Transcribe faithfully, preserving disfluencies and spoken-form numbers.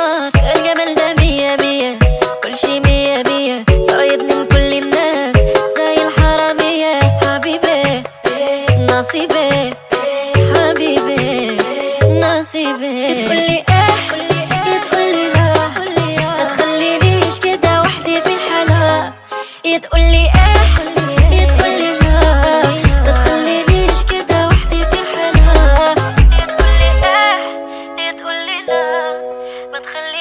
القمر، الجمال ده مية مية، كل شي مية مية، صايدني من كل الناس زي الحرامية. حبيبي نصيبي، حبيبي نصيبي. تقولي ايه تقولي لا، ما تخلينيش كده وحدي في حالها. تقولي ايه تقولي لا، ما تخلينيش كده وحدي في حالها. تقولي ايه تقولي لا، ما تخلينيش